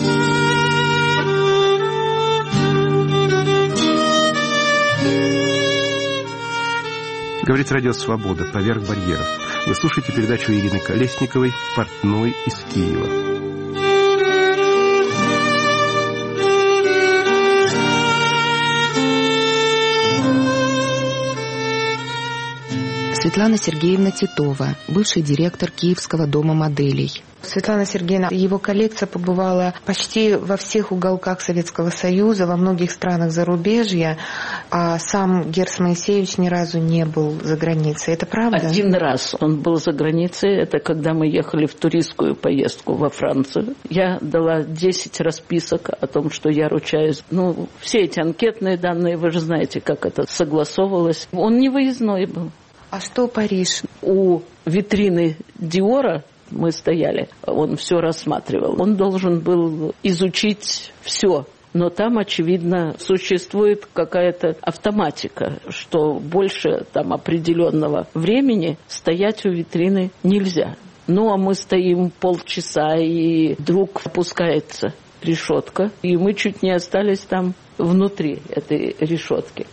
Говорит радио «Свобода. Поверх барьеров». Вы слушаете передачу Ирины Колесниковой «Портной из Киева». Светлана Сергеевна Титова, бывший директор Киевского дома моделей. Светлана Сергеевна, его коллекция побывала почти во всех уголках Советского Союза, во многих странах зарубежья, а сам Герц Моисеевич ни разу не был за границей. Это правда? Один раз он был за границей. Это когда мы ехали в туристскую поездку во Францию. Я дала десять расписок о том, что я ручаюсь. Ну, все эти анкетные данные, вы же знаете, как это согласовывалось. Он не выездной был. А что Париж? У витрины Диора мы стояли, он все рассматривал. Он должен был изучить все. Но там, очевидно, существует какая-то автоматика, что больше там определенного времени стоять у витрины нельзя. Ну, а мы стоим полчаса, и вдруг опускается решетка, и мы чуть не остались там внутри этой решетки.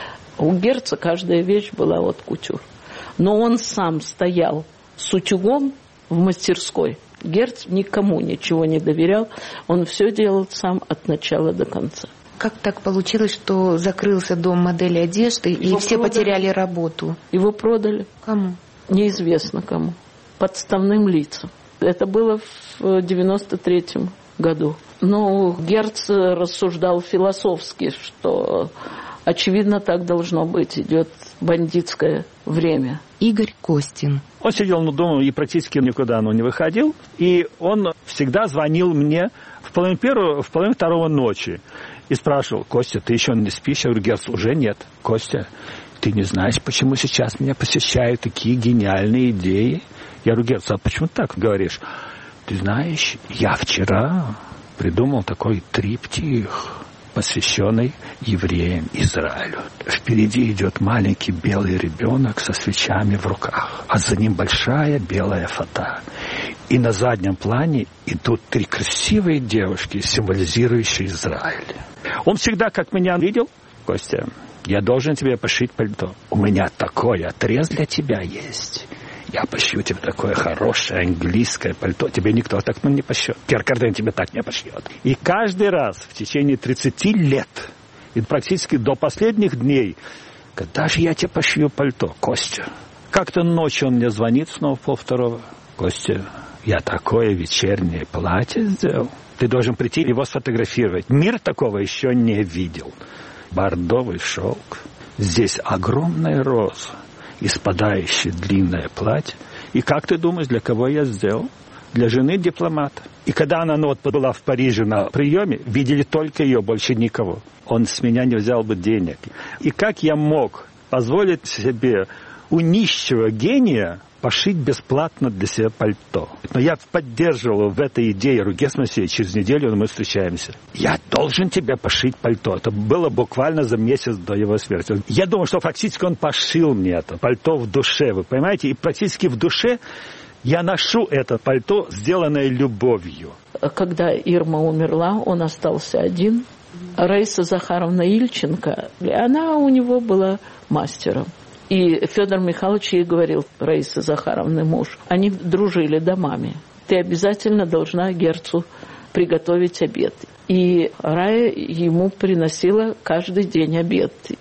У Герца каждая вещь была от кутюр. Но он сам стоял с утюгом в мастерской. Герц никому ничего не доверял. Он все делал сам от начала до конца. Как так получилось, что закрылся дом модели одежды, и все продали. Потеряли работу? Его продали. Кому? Неизвестно кому. Подставным лицам. Это было в девяносто третьем году. Но Герц рассуждал философски, что... Очевидно, так должно быть. Идет бандитское время. Игорь Костин. Он сидел на дома и практически никуда он не выходил. И он всегда звонил мне в половине первого, в половине второго ночи. И спрашивал: Костя, ты еще не спишь? Я говорю: Герц, уже нет. Костя, ты не знаешь, почему сейчас меня посещают такие гениальные идеи? Я говорю: Герц, а почему так говоришь? Ты знаешь, я вчера придумал такой триптих, посвященный евреям Израилю. Впереди идет маленький белый ребенок со свечами в руках, а за ним большая белая фата. И на заднем плане идут три красивые девушки, символизирующие Израиль. Он всегда, как меня видел: Костя, я должен тебе пошить пальто. У меня такой отрез для тебя есть. Я пошью тебе такое хорошее английское пальто. Тебе никто так ну, не пошьет. Пьер Карден тебе так не пошьет. И каждый раз в течение тридцати лет, и практически до последних дней, когда же я тебе пошью пальто, Костя? Как-то ночью он мне звонит снова в полвторого. Костя, я такое вечернее платье сделал. Ты должен прийти его сфотографировать. Мир такого еще не видел. Бордовый шелк. Здесь огромная роза. И спадающее длинное платье. И как ты думаешь, для кого я сделал? Для жены дипломата. И когда она ну, вот, была в Париже на приеме, видели только ее, больше никого. Он с меня не взял бы денег. И как я мог позволить себе у нищего гения пошить бесплатно для себя пальто? Но я поддерживал в этой идее Герц Моисеевич. Через неделю мы встречаемся. Я должен тебе пошить пальто. Это было буквально за месяц до его смерти. Я думаю, что фактически он пошил мне это пальто в душе, вы понимаете? И практически в душе я ношу это пальто, сделанное любовью. Когда Ирма умерла, он остался один. Раиса Захаровна Ильченко, она у него была мастером. И Федор Михайлович ей говорил, Раиса Захаровна муж, они дружили домами. Ты обязательно должна Герцу приготовить обед. И Рая ему приносила каждый день обед.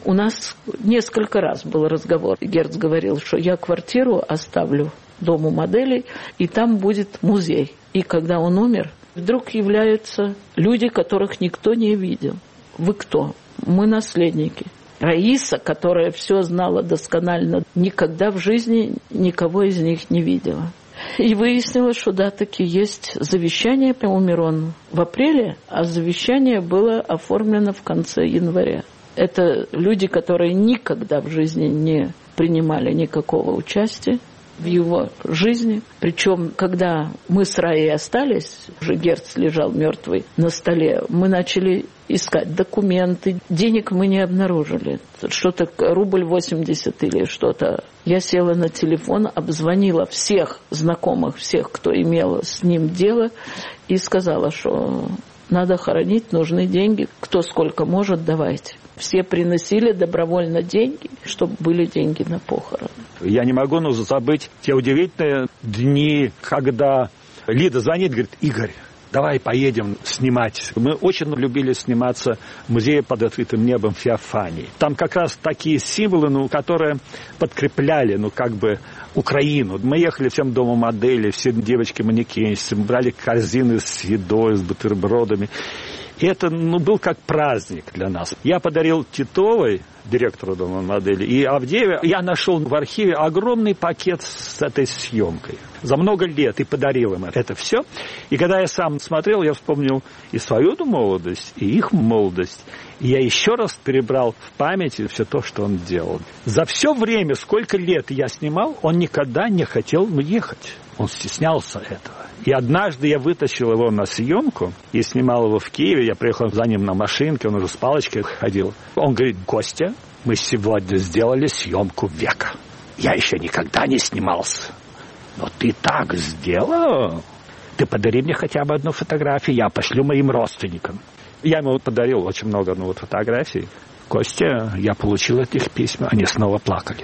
У нас несколько раз был разговор. Герц говорил, что я квартиру оставлю дому моделей, и там будет музей. И когда он умер, вдруг являются люди, которых никто не видел. Вы кто? Мы наследники. Раиса, которая все знала досконально, никогда в жизни никого из них не видела. И выяснилось, что да, таки есть завещание. Умер он в апреле, а завещание было оформлено в конце января. Это люди, которые никогда в жизни не принимали никакого участия в его жизни. Причем, когда мы с Раей остались, уже Герц лежал мертвый на столе, мы начали искать документы. Денег мы не обнаружили. Что-то рубль восемьдесят или что-то. Я села на телефон, обзвонила всех знакомых, всех, кто имел с ним дело, и сказала, что надо хоронить, нужны деньги. Кто сколько может, давайте. Все приносили добровольно деньги, чтобы были деньги на похороны. Я не могу ну, забыть те удивительные дни, когда Лида звонит, говорит: Игорь, давай поедем снимать. Мы очень любили сниматься в музее под открытым небом в Феофании. Там как раз такие символы, ну, которые подкрепляли, ну, как бы, Украину. Мы ехали всем дому модели, все девочки-манекенщицы, мы брали корзины с едой, с бутербродами. И это, ну, был как праздник для нас. Я подарил Титовой, директору дома модели, и Авдееве, я нашел в архиве огромный пакет с этой съемкой. За много лет и подарил им это все. И когда я сам смотрел, я вспомнил и свою молодость, и их молодость. И я еще раз перебрал в памяти все то, что он делал. За все время, сколько лет я снимал, он никогда не хотел уехать. Он стеснялся этого. И однажды я вытащил его на съемку и снимал его в Киеве. Я приехал за ним на машинке, он уже с палочкой ходил. Он говорит: Костя, мы сегодня сделали съемку века. Я еще никогда не снимался. Но ты так сделал. Ты подари мне хотя бы одну фотографию, я пошлю моим родственникам. Я ему подарил очень много ну, вот, фотографий. Костя, я получил от них письма, они снова плакали.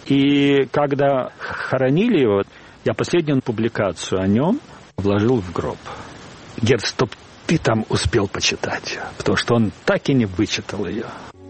И когда хоронили его, я последнюю публикацию о нем вложил в гроб. Герц, чтоб ты там успел почитать, потому что он так и не вычитал ее.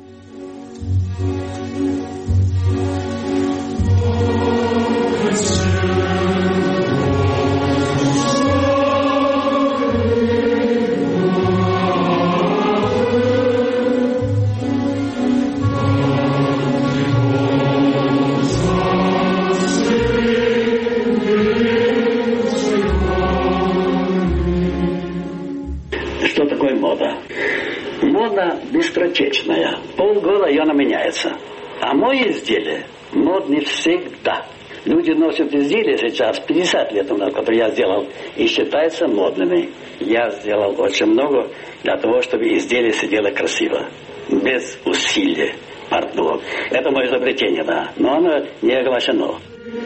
Мода быстротечная. Полгода и она меняется. А мои изделия модны всегда. Люди носят изделия сейчас, пятьдесят лет назад, которые я сделал, и считаются модными. Я сделал очень много для того, чтобы изделие сидело красиво, без усилия портного. Это мое изобретение, да. Но оно не оглашено.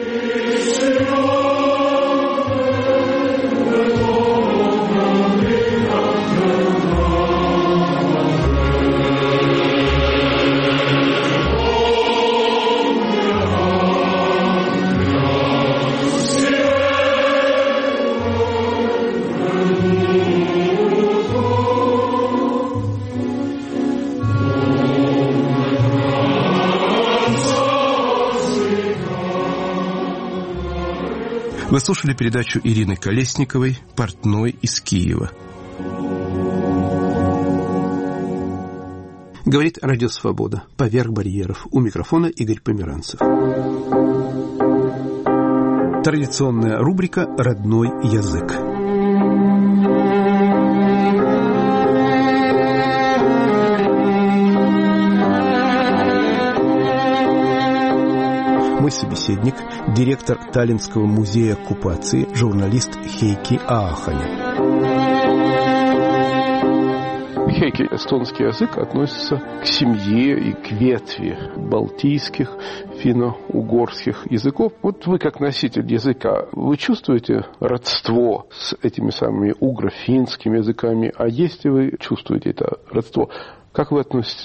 Вы слушали передачу Ирины Колесниковой «Портной из Киева». Говорит Радио Свобода. Поверх барьеров. У микрофона Игорь Померанцев. Традиционная рубрика «Родной язык». Мой собеседник – директор Таллинского музея оккупации, журналист Хейки Ааханя. Хейки, эстонский язык относится к семье и к ветви балтийских, финно-угорских языков. Вот вы, как носитель языка, вы чувствуете родство с этими самыми угро-финскими языками? А если вы чувствуете это родство, как вы относитесь к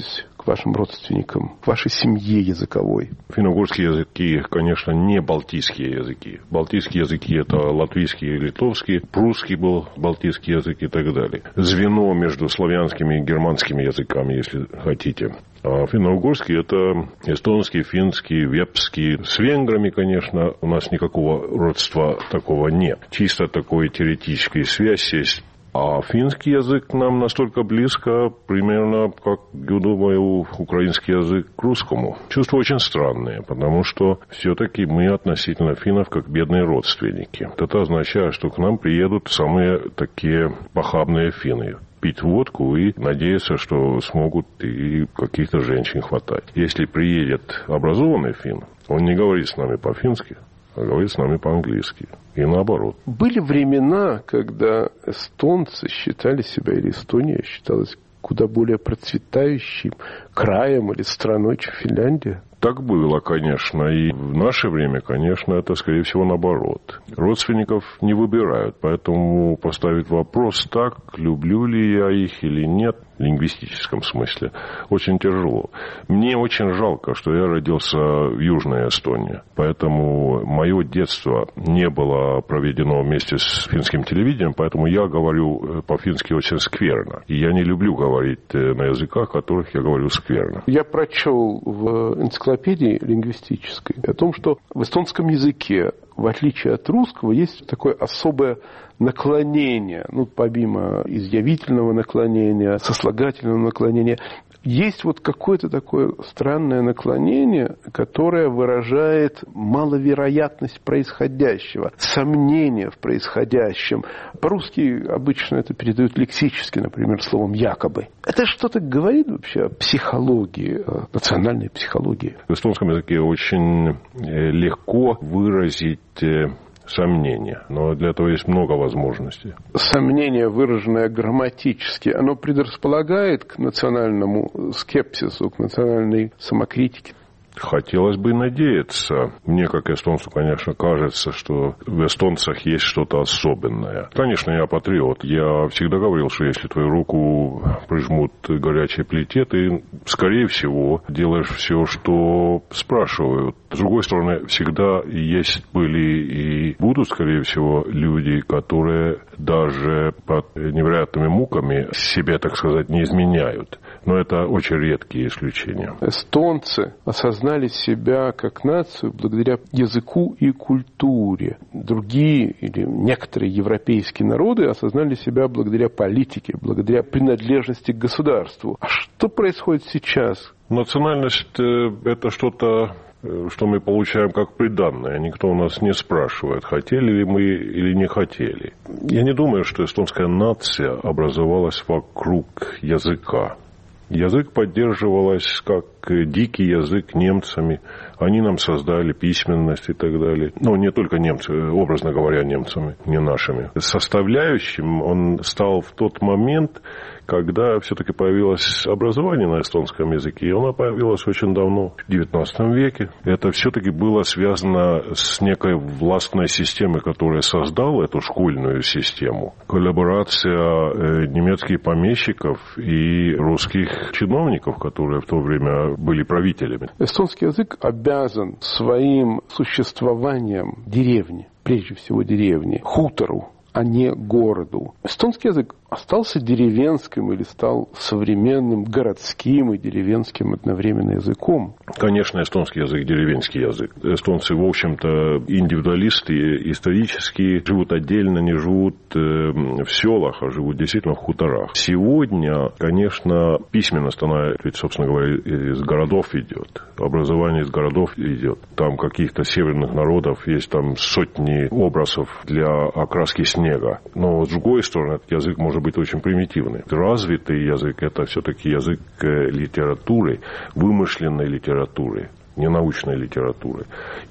к вашим родственникам, к вашей семье языковой? Финно-угорские языки, конечно, не балтийские языки. Балтийские языки – это латвийский и литовский, прусский был балтийский язык и так далее. Звено между славянскими и германскими языками, если хотите. А финно-угорский – это эстонский, финский, вепский. С венграми, конечно, у нас никакого родства такого нет. Чисто такой теоретической связь есть. А финский язык нам настолько близко, примерно, как, я думаю, украинский язык к русскому. Чувства очень странные, потому что все-таки мы относительно финнов как бедные родственники. Это означает, что к нам приедут самые такие похабные финны. Пить водку и надеяться, что смогут и каких-то женщин хватать. Если приедет образованный финн, он не говорит с нами по-фински, а говорит с нами по-английски. И наоборот. Были времена, когда эстонцы считали себя, или Эстония считалась куда более процветающим краем или страной, чем Финляндия? Так было, конечно. И в наше время, конечно, это, скорее всего, наоборот. Родственников не выбирают. Поэтому поставить вопрос так, люблю ли я их или нет, в лингвистическом смысле, очень тяжело. Мне очень жалко, что я родился в Южной Эстонии. Поэтому мое детство не было проведено вместе с финским телевидением, поэтому я говорю по-фински очень скверно. И я не люблю говорить на языках, которых я говорю скверно. Я прочел в энциклопедии лингвистической о том, что в эстонском языке, в отличие от русского, есть такое особое наклонение, ну, помимо изъявительного наклонения, сослагательного наклонения, есть вот какое-то такое странное наклонение, которое выражает маловероятность происходящего, сомнение в происходящем. По-русски обычно это передают лексически, например, словом «якобы». Это что-то говорит вообще о психологии, о национальной психологии? В эстонском языке очень легко выразить сомнение, но для этого есть много возможностей. Сомнение, выраженное грамматически, оно предрасполагает к национальному скепсису, к национальной самокритике? Хотелось бы надеяться. Мне, как эстонцу, конечно, кажется, что в эстонцах есть что-то особенное. Конечно, я патриот. Я всегда говорил, что если твою руку прижмут к горячей плите, ты, скорее всего, делаешь все, что спрашивают. С другой стороны, всегда есть, были и будут, скорее всего, люди, которые даже под невероятными муками себе, так сказать, не изменяют. Но это очень редкие исключения. Эстонцы осознали себя как нацию благодаря языку и культуре. Другие или некоторые европейские народы осознали себя благодаря политике, благодаря принадлежности к государству. А что происходит сейчас? Национальность – это что-то, что мы получаем как приданное. Никто у нас не спрашивает, хотели ли мы или не хотели. Я не думаю, что эстонская нация образовалась вокруг языка. Язык поддерживалась как дикий язык немцами. Они нам создали письменность и так далее. Но не только немцы, образно говоря, немцами, не нашими. Составляющим он стал в тот момент, когда все-таки появилось образование на эстонском языке. И оно появилось очень давно, в девятнадцатом веке. Это все-таки было связано с некой властной системой, которая создала эту школьную систему. Коллаборация немецких помещиков и русских чиновников, которые в то время были правителями. Эстонский язык обязан своим существованием деревне, прежде всего деревне, хутору, а не городу. Эстонский язык остался деревенским или стал современным городским и деревенским одновременно языком? Конечно, эстонский язык – деревенский язык. Эстонцы, в общем-то, индивидуалисты, исторически живут отдельно, не живут в селах, а живут действительно в хуторах. Сегодня, конечно, письменность, она, ведь, собственно говоря, из городов идет. Образование из городов идет. Там каких-то северных народов есть там сотни образов для окраски снега. Но, с другой стороны, этот язык может быть очень примитивный. Развитый язык – это все-таки язык литературы, вымышленной литературы. не научной литературы.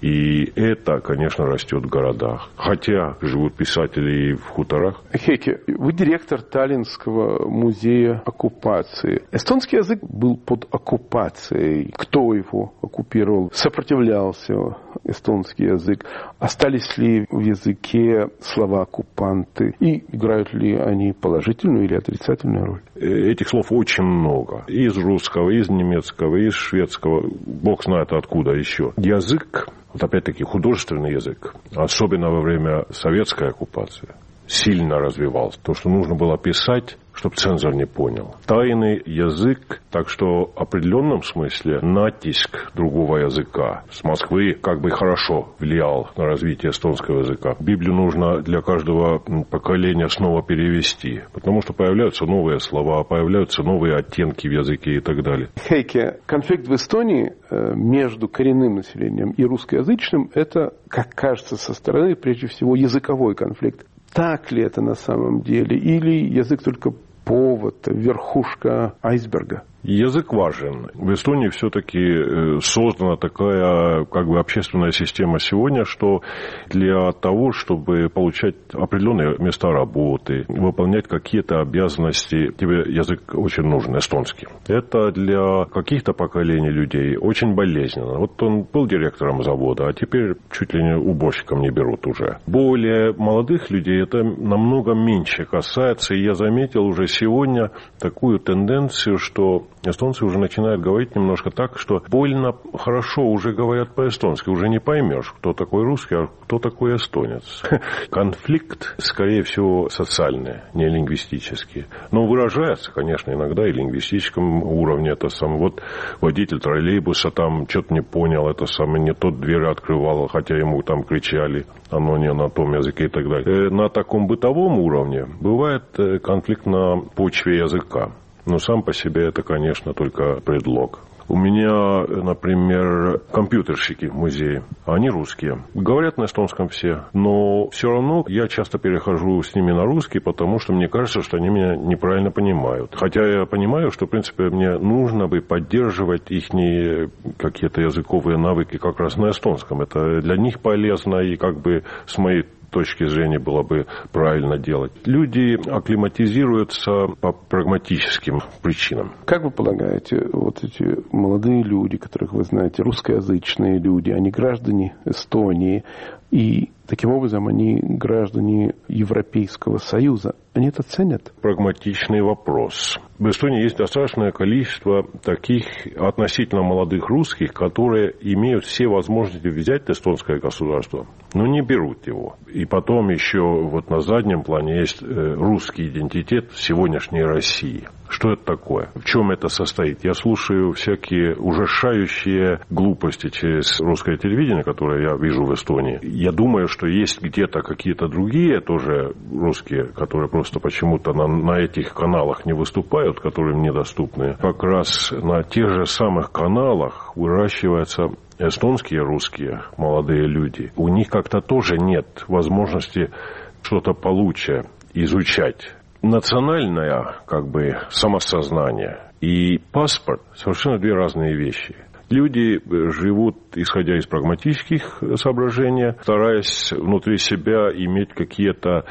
И это, конечно, растет в городах. Хотя живут писатели и в хуторах. Хейке, вы директор Таллинского музея оккупации. Эстонский язык был под оккупацией. Кто его оккупировал? Сопротивлялся эстонский язык. Остались ли в языке слова оккупанты? И играют ли они положительную или отрицательную роль? Этих слов очень много. И из русского, и из немецкого, и из шведского. Бог знает откуда еще. Язык, вот опять-таки художественный язык, особенно во время советской оккупации, сильно развивался. То, что нужно было писать, чтобы цензор не понял. Тайный язык, так что в определенном смысле натиск другого языка с Москвы как бы хорошо влиял на развитие эстонского языка. Библию нужно для каждого поколения снова перевести, потому что появляются новые слова, появляются новые оттенки в языке и так далее. Хейке, конфликт в Эстонии между коренным населением и русскоязычным – это, как кажется со стороны, прежде всего языковой конфликт. Так ли это на самом деле? Или язык только повод, верхушка айсберга? Язык важен. В Эстонии все-таки создана такая как бы общественная система сегодня, что для того, чтобы получать определенные места работы, выполнять какие-то обязанности, тебе язык очень нужен, эстонский. Это для каких-то поколений людей очень болезненно. Вот он был директором завода, а теперь чуть ли не уборщиком не берут уже. Более молодых людей это намного меньше касается, и я заметил уже сегодня такую тенденцию, что эстонцы уже начинают говорить немножко так, что больно хорошо уже говорят по-эстонски. Уже не поймешь, кто такой русский, а кто такой эстонец. Конфликт, скорее всего, социальный, не лингвистический. Но выражается, конечно, иногда и в лингвистическом уровне. Это сам вот водитель троллейбуса там что-то не понял, это самое не тот дверь открывал, хотя ему там кричали, оно не на том языке и так далее. На таком бытовом уровне бывает конфликт на почве языка. Но сам по себе это, конечно, только предлог. У меня, например, компьютерщики в музее, они русские. Говорят на эстонском все, но все равно я часто перехожу с ними на русский, потому что мне кажется, что они меня неправильно понимают. Хотя я понимаю, что, в принципе, мне нужно бы поддерживать их какие-то языковые навыки как раз на эстонском. Это для них полезно и как бы с моей точки зрения было бы правильно делать. Люди акклиматизируются по прагматическим причинам. Как вы полагаете, вот эти молодые люди, которых вы знаете, русскоязычные люди, они граждане Эстонии, и таким образом они граждане Европейского Союза, они это ценят? Прагматичный вопрос. В Эстонии есть достаточное количество таких относительно молодых русских, которые имеют все возможности взять эстонское государство, но не берут его. И потом еще вот на заднем плане есть русский идентитет сегодняшней России. Что это такое? В чем это состоит? Я слушаю всякие ужасающие глупости через русское телевидение, которое я вижу в Эстонии. Я думаю, что есть где-то какие-то другие тоже русские, которые просто почему-то на, на этих каналах не выступают, которые им недоступны. Как раз на тех же самых каналах выращиваются эстонские русские молодые люди. У них как-то тоже нет возможности что-то получше изучать. Национальное, как бы, самосознание и паспорт – совершенно две разные вещи. Люди живут, исходя из прагматических соображений, стараясь внутри себя иметь какие-то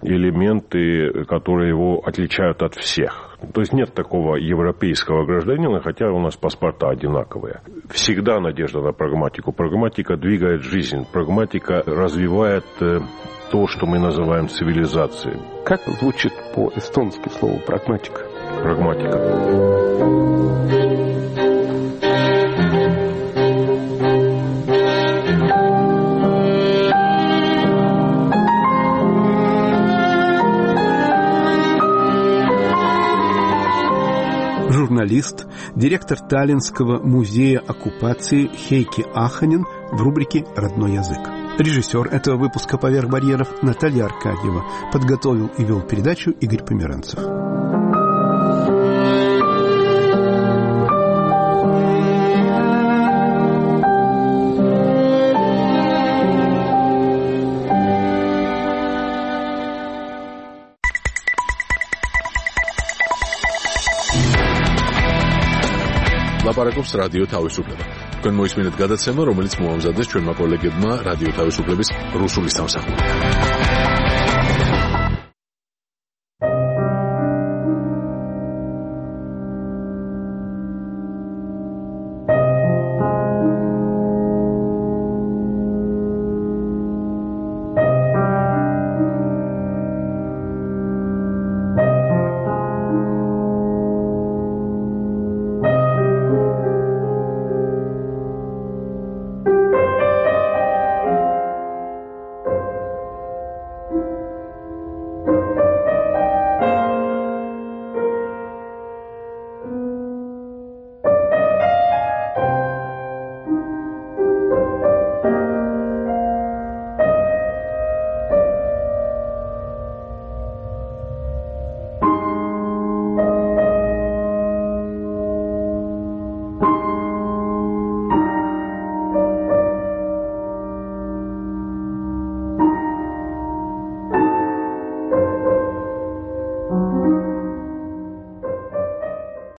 элементы, которые его отличают от всех. То есть нет такого европейского гражданина, хотя у нас паспорта одинаковые. Всегда надежда на прагматику. Прагматика двигает жизнь, прагматика развивает то, что мы называем цивилизацией. Как звучит по-эстонски слово «прагматика»? Прагматика. Журналист, директор Таллинского музея оккупации Хейки Аханин в рубрике «Родной язык». Режиссер этого выпуска «Поверх барьеров» Наталья Аркадьева. Подготовил и вел передачу Игорь Померанцев. ლაპარაკობს რადიო თავისუფლება. თქვენ მოისმინეთ გადაცემა, რომელიც მოამზადეს ჩვენმა კოლეგებმა რადიო თავისუფლების რუსული სამსახურიდან.